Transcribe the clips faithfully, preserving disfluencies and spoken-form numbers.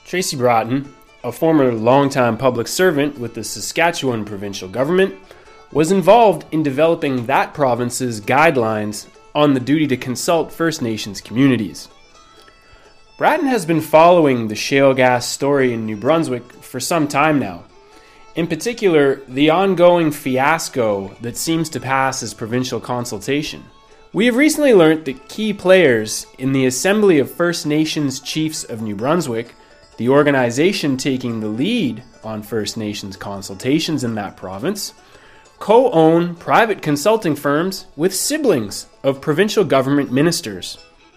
Tracy Broughton, a former longtime public servant with the Saskatchewan provincial government, was involved in developing that province's guidelines on the duty to consult First Nations communities. Broughton has been following the shale gas story in New Brunswick for some time now. In particular, the ongoing fiasco that seems to pass as provincial consultation. We have recently learnt that key players in the Assembly of First Nations Chiefs of New Brunswick, the organization taking the lead on First Nations consultations in that province, co-own private consulting firms with siblings of provincial government ministers.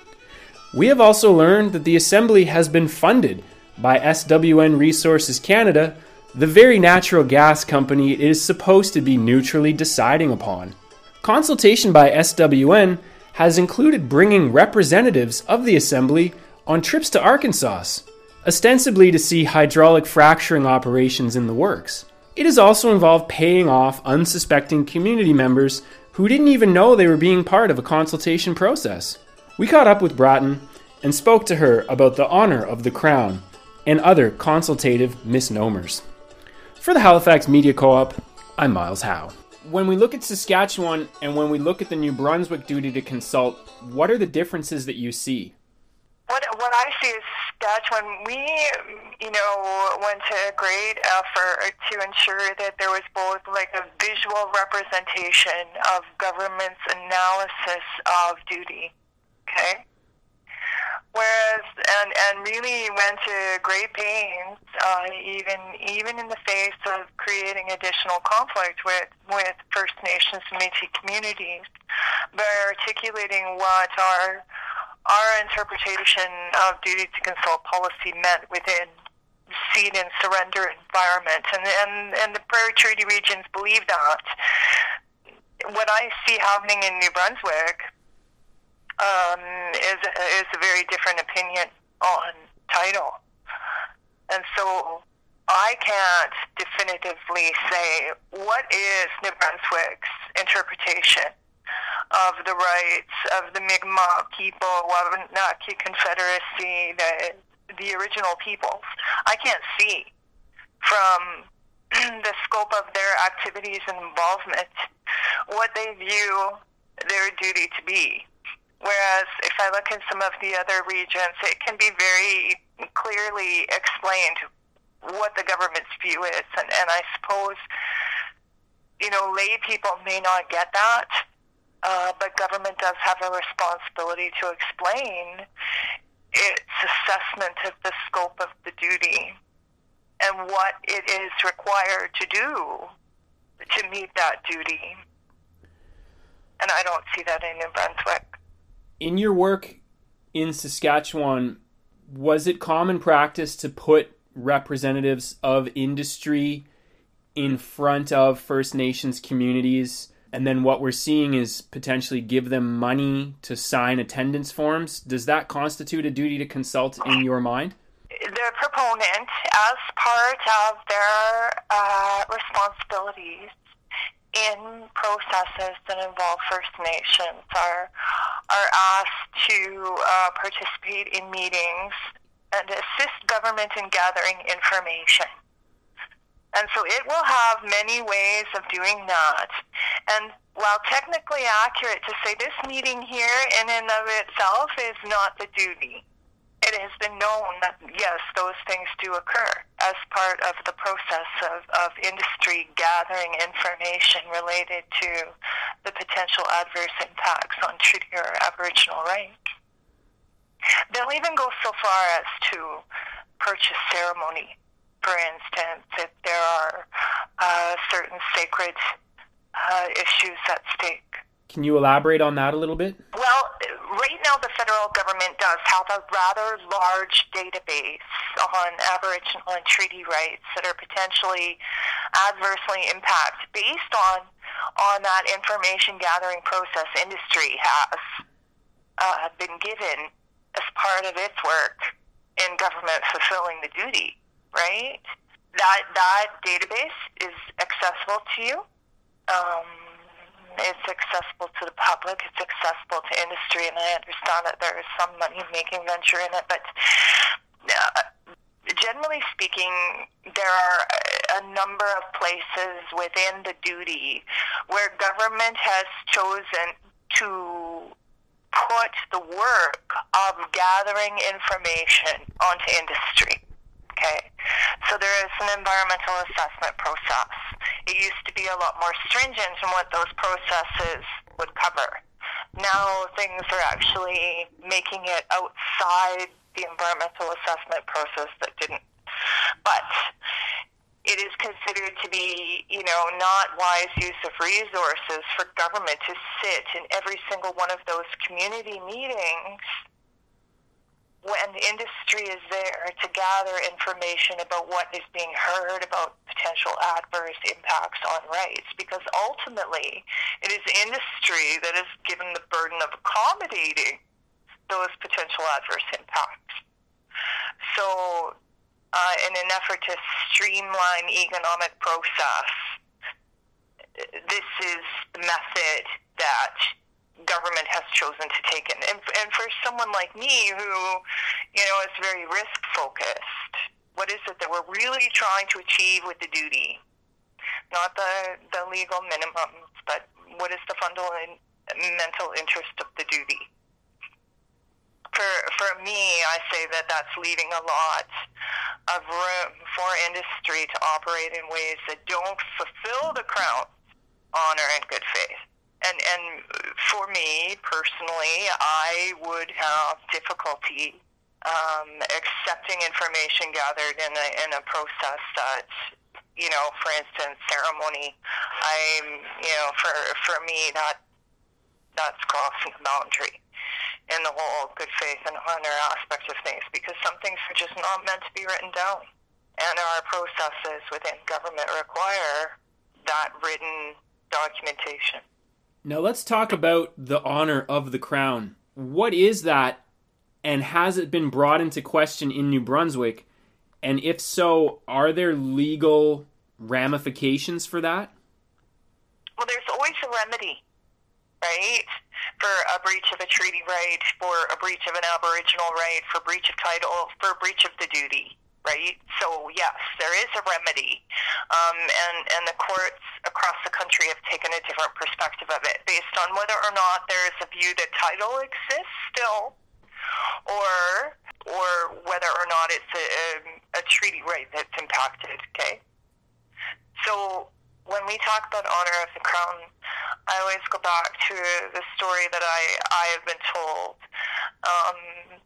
We have also learned that the Assembly has been funded by S W N Resources Canada, the very natural gas company it is supposed to be neutrally deciding upon. Consultation by S W N has included bringing representatives of the Assembly on trips to Arkansas, ostensibly to see hydraulic fracturing operations in the works. It has also involved paying off unsuspecting community members who didn't even know they were being part of a consultation process. We caught up with Broughton and spoke to her about the honor of the Crown and other consultative misnomers. For the Halifax Media Co-op, I'm Miles Howe. When we look at Saskatchewan and when we look at the New Brunswick duty to consult, what are the differences that you see? What what I see is Saskatchewan, we, you know, went to a great effort to ensure that there was both like a visual representation of government's analysis of duty, okay? Whereas, and, and really went to great pains, uh, even even in the face of creating additional conflict with, with First Nations and Métis communities, by articulating what our our interpretation of duty to consult policy meant within cede and surrender environment. And, and, and the Prairie Treaty Regions believe that. What I see happening in New Brunswick um, is, is a very different opinion on title. And so I can't definitively say what is New Brunswick's interpretation of the rights of the Mi'kmaq people, Wabanaki Confederacy, the, the original peoples. I can't see from the scope of their activities and involvement what they view their duty to be. Whereas if I look in some of the other regions, it can be very clearly explained what the government's view is. And, and I suppose, you know, lay people may not get that. Uh, but government does have a responsibility to explain its assessment of the scope of the duty and what it is required to do to meet that duty. And I don't see that in New Brunswick. In your work in Saskatchewan, was it common practice to put representatives of industry in front of First Nations communities? And then what we're seeing is potentially give them money to sign attendance forms. Does that constitute a duty to consult in your mind? The proponent, as part of their uh, responsibilities in processes that involve First Nations, are are asked to uh, participate in meetings and assist government in gathering information. And so it will have many ways of doing that. And while technically accurate to say this meeting here in and of itself is not the duty, it has been known that, yes, those things do occur as part of the process of, of industry gathering information related to the potential adverse impacts on treaty or Aboriginal rights. They'll even go so far as to purchase ceremony. For instance, if there are uh, certain sacred uh, issues at stake. Can you elaborate on that a little bit? Well, right now the federal government does have a rather large database on Aboriginal and treaty rights that are potentially adversely impacted based on on that information gathering process industry has uh, been given as part of its work in government fulfilling the duty. Right? That that database is accessible to you. Um, it's accessible to the public. It's accessible to industry, and I understand that there is some money-making venture in it. But uh, generally speaking, there are a number of places within the duty where government has chosen to put the work of gathering information onto industry. Okay, so there is an environmental assessment process. It used to be a lot more stringent in what those processes would cover. Now things are actually making it outside the environmental assessment process that didn't. But it is considered to be, you know, not wise use of resources for government to sit in every single one of those community meetings when industry is there to gather information about what is being heard about potential adverse impacts on rights, because ultimately it is industry that is given the burden of accommodating those potential adverse impacts. So uh, in an effort to streamline economic process, this is the method that government has chosen to take in. And, and for someone like me who, you know, is very risk-focused, what is it that we're really trying to achieve with the duty? Not the, the legal minimums, but what is the fundamental interest of the duty? For, for me, I say that that's leaving a lot of room for industry to operate in ways that don't fulfill the Crown's honor and good faith. And and for me, personally, I would have difficulty um, accepting information gathered in a, in a process that, you know, for instance, ceremony, I'm, you know, for, for me, that that's crossing the boundary in the whole good faith and honor aspect of things, because some things are just not meant to be written down. And our processes within government require that written documentation. Now let's talk about the honor of the Crown. What is that, and has it been brought into question in New Brunswick? And if so, are there legal ramifications for that? Well, there's always a remedy, right? For a breach of a treaty right, for a breach of an Aboriginal right, for breach of title, for breach of the duty. Right? So, yes, there is a remedy. Um, and, and the courts across the country have taken a different perspective of it based on whether or not there is a view that title exists still, or or whether or not it's a, a, a treaty right that's impacted, okay? So, when we talk about honor of the Crown, I always go back to the story that I, I have been told. Um,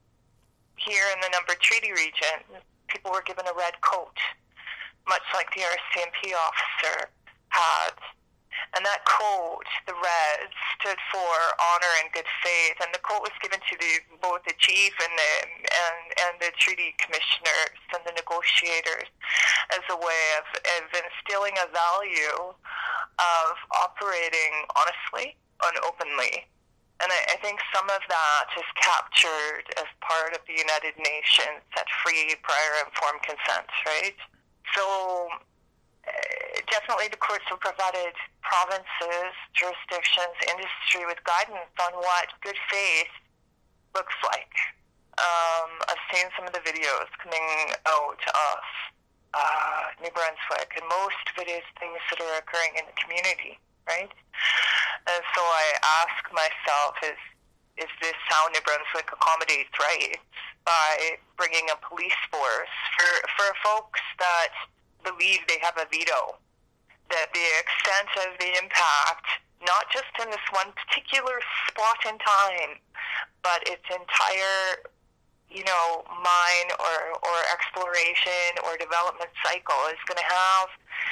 here in the Number Treaty region, people were given a red coat, much like the R C M P officer had. And that coat, the red, stood for honor and good faith. And the coat was given to the, both the chief and the, and, and the treaty commissioners and the negotiators as a way of, of instilling a value of operating honestly and openly. And I, I think some of that is captured as part of the United Nations, that free, prior, informed consent, right? So uh, definitely the courts have provided provinces, jurisdictions, industry with guidance on what good faith looks like. Um, I've seen some of the videos coming out of uh, New Brunswick, and most of it is things that are occurring in the community, right? And so I ask myself, is is this how New Brunswick accommodates rights by bringing a police force for, for folks that believe they have a veto, that the extent of the impact, not just in this one particular spot in time, but its entire, you know, mine or, or exploration or development cycle is going to have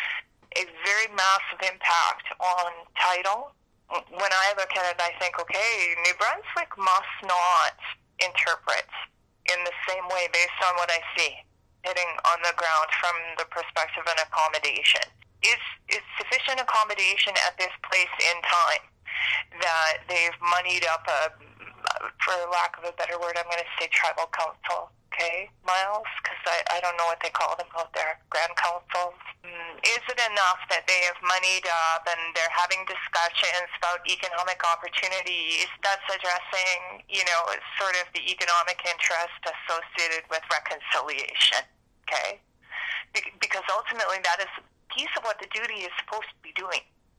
a very massive impact on title. When I look at it, I think, okay, New Brunswick must not interpret in the same way based on what I see hitting on the ground from the perspective of an accommodation. Is is sufficient accommodation at this place in time that they've moneyed up a, for lack of a better word, I'm going to say tribal council, okay, Miles? Because I, I don't know what they call them out there, grand councils. Mm, is it enough that they have moneyed up and they're having discussions about economic opportunities that's addressing, you know, sort of the economic interest associated with reconciliation? okay? Be- because ultimately that is a piece of what the duty is supposed to be doing.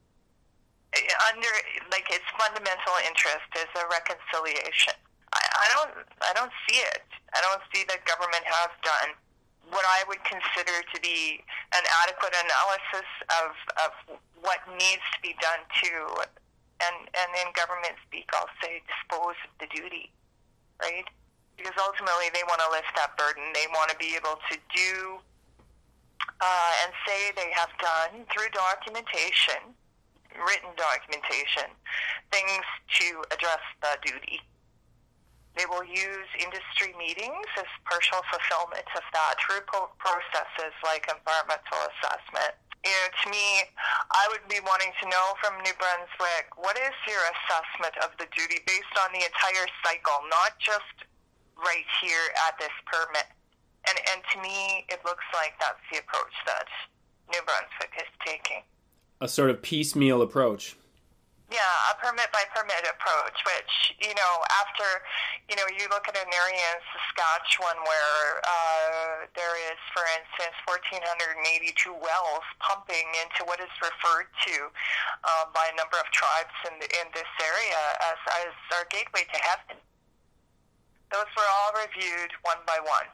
Under, like, its fundamental interest is a reconciliation. I, I don't, I don't see it. I don't see that government has done what I would consider to be an adequate analysis of, of what needs to be done to, and, and in government speak, I'll say, dispose of the duty, right? Because ultimately they want to lift that burden. They want to be able to do uh, and say they have done through documentation, written documentation, things to address the duty. They will use industry meetings as partial fulfillment of that through po- processes like environmental assessment. You know, to me, I would be wanting to know from New Brunswick, what is your assessment of the duty based on the entire cycle, not just right here at this permit? And, and to me, it looks like that's the approach that New Brunswick is taking. A sort of piecemeal approach. Yeah, a permit-by-permit approach, which, you know, after, you know, you look at an area in Saskatchewan where uh, there is, for instance, one thousand four hundred eighty-two wells pumping into what is referred to uh, by a number of tribes in, the, in this area as, as our gateway to heaven. Those were all reviewed one by one,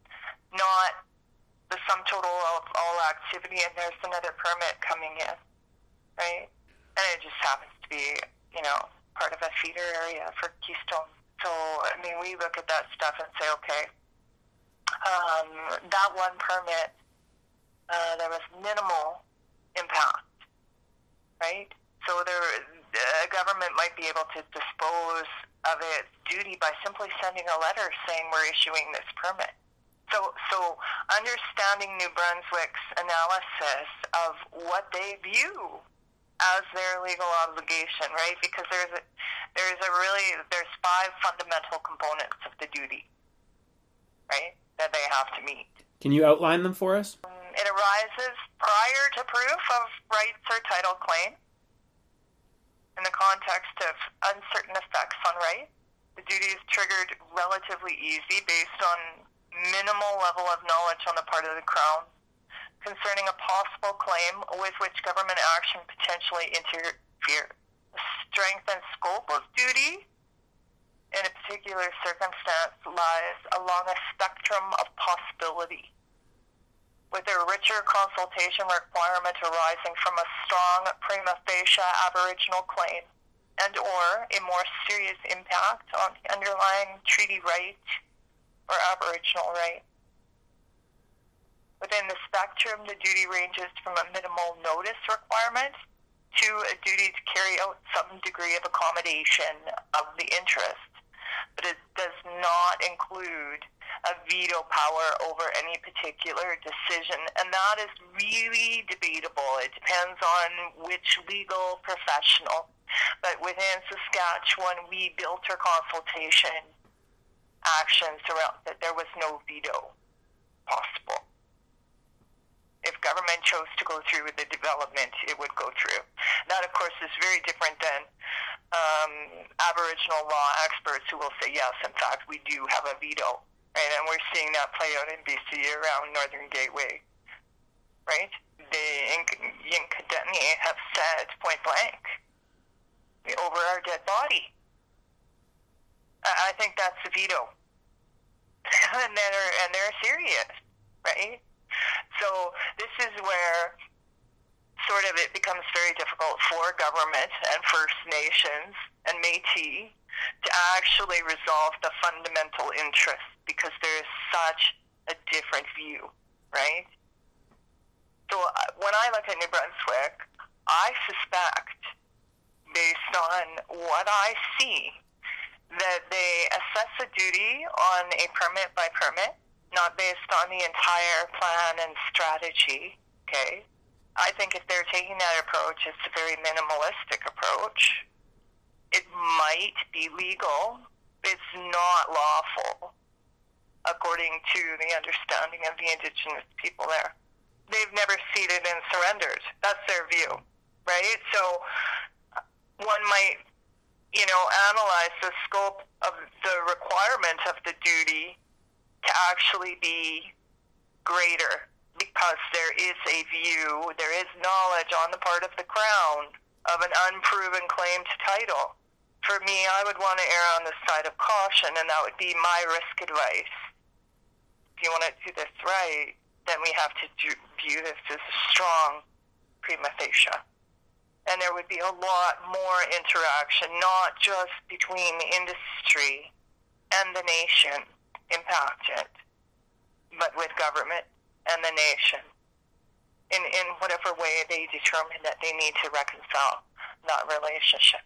not the sum total of all activity, and there's another permit coming in, right? And it just happens to be, you know, part of a feeder area for Keystone. So, I mean, we look at that stuff and say, okay, um, that one permit, uh, there was minimal impact, right? So there, the government might be able to dispose of its duty by simply sending a letter saying we're issuing this permit. So, so understanding New Brunswick's analysis of what they view as their legal obligation, right? Because there's a, there's a really, there's five fundamental components of the duty, right, that they have to meet. Can you outline them for us? Um, it arises prior to proof of rights or title claim in the context of uncertain effects on rights. The duty is triggered relatively easy based on minimal level of knowledge on the part of the Crown concerning a possible claim with which government action potentially interfere. The strength and scope of duty in a particular circumstance lies along a spectrum of possibility, with a richer consultation requirement arising from a strong prima facie aboriginal claim and or a more serious impact on the underlying treaty right or aboriginal right. Within the spectrum, the duty ranges from a minimal notice requirement to a duty to carry out some degree of accommodation of the interest, but it does not include a veto power over any particular decision, and that is really debatable. It depends on which legal professional, but within Saskatchewan, we built our consultation actions around that there was no veto possible. If government chose to go through with the development, it would go through. That, of course, is very different than um, Aboriginal law experts who will say, yes, in fact, we do have a veto. Right? And we're seeing that play out in B C around Northern Gateway. Right? The Yinkadeni have said point blank, over our dead body. I think that's a veto. and, they're, and they're serious, right? So this is where sort of it becomes very difficult for government and First Nations and Métis to actually resolve the fundamental interest because there is such a different view, right? So when I look at New Brunswick, I suspect, based on what I see, that they assess a duty on a permit by permit, not based on the entire plan and strategy, okay? I think if they're taking that approach, it's a very minimalistic approach. It might be legal. It's not lawful, according to the understanding of the Indigenous people there. They've never ceded and surrendered. That's their view, right? So one might, you know, analyze the scope of the requirement of the duty to actually be greater because there is a view, there is knowledge on the part of the Crown of an unproven claim to title. For me, I would want to err on the side of caution, and that would be my risk advice. If you want to do this right, then we have to do, view this as a strong prima facie. And there would be a lot more interaction, not just between industry and the nation impacted, but with government and the nation in, in whatever way they determine that they need to reconcile that relationship.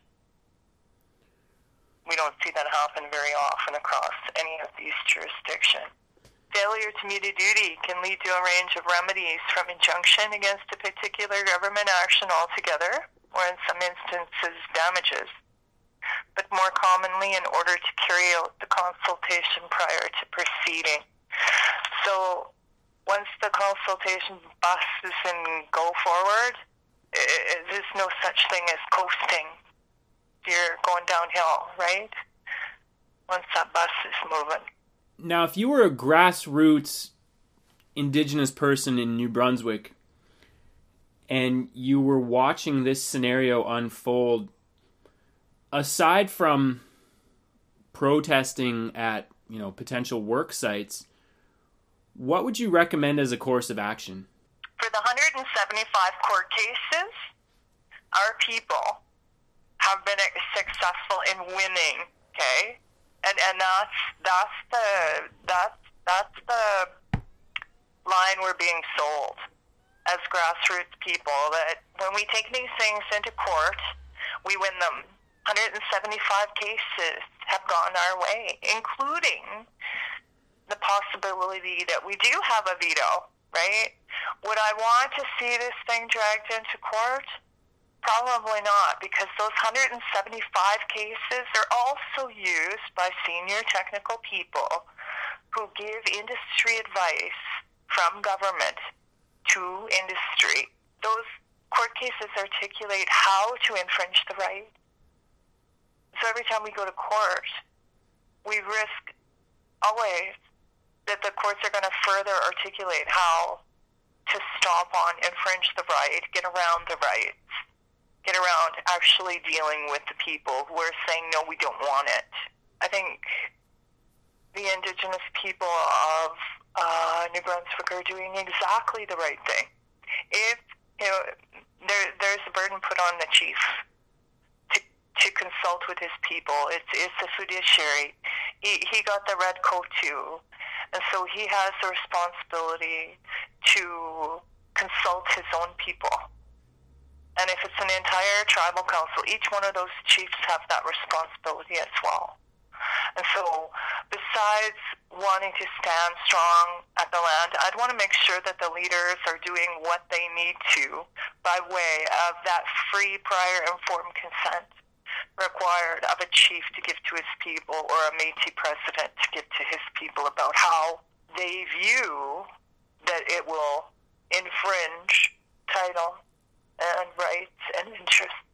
We don't see that happen very often across any of these jurisdictions. Failure to meet a duty can lead to a range of remedies, from injunction against a particular government action altogether, or in some instances, damages. But more commonly, in order to carry out the consultation prior to proceeding. So once the consultation buses and go forward, there's no such thing as coasting. You're going downhill, right? Once that bus is moving. Now, if you were a grassroots Indigenous person in New Brunswick and you were watching this scenario unfold, aside from protesting at, you know, potential work sites, what would you recommend as a course of action? For the one hundred seventy-five court cases, our people have been successful in winning, okay? And and that's that's the that's that's the line we're being sold as grassroots people, that when we take these things into court, we win them. one hundred seventy-five cases have gone our way, including the possibility that we do have a veto, right? Would I want to see this thing dragged into court? Probably not, because those one hundred seventy-five cases are also used by senior technical people who give industry advice from government to industry. Those court cases articulate how to infringe the right. So every time we go to court, we risk always that the courts are going to further articulate how to stomp on, infringe the right, get around the rights. Get around actually dealing with the people who are saying, no, we don't want it. I think the Indigenous people of uh, New Brunswick are doing exactly the right thing. If, you know, there, there's a burden put on the chief to to consult with his people. It's, it's the fiduciary. He, he got the red coat too, and so he has the responsibility to consult his own people. And if it's an entire tribal council, each one of those chiefs have that responsibility as well. And so, besides wanting to stand strong at the land, I'd want to make sure that the leaders are doing what they need to by way of that free, prior, informed consent required of a chief to give to his people, or a Métis president to give to his people, about how they view that it will infringe title and rights and interests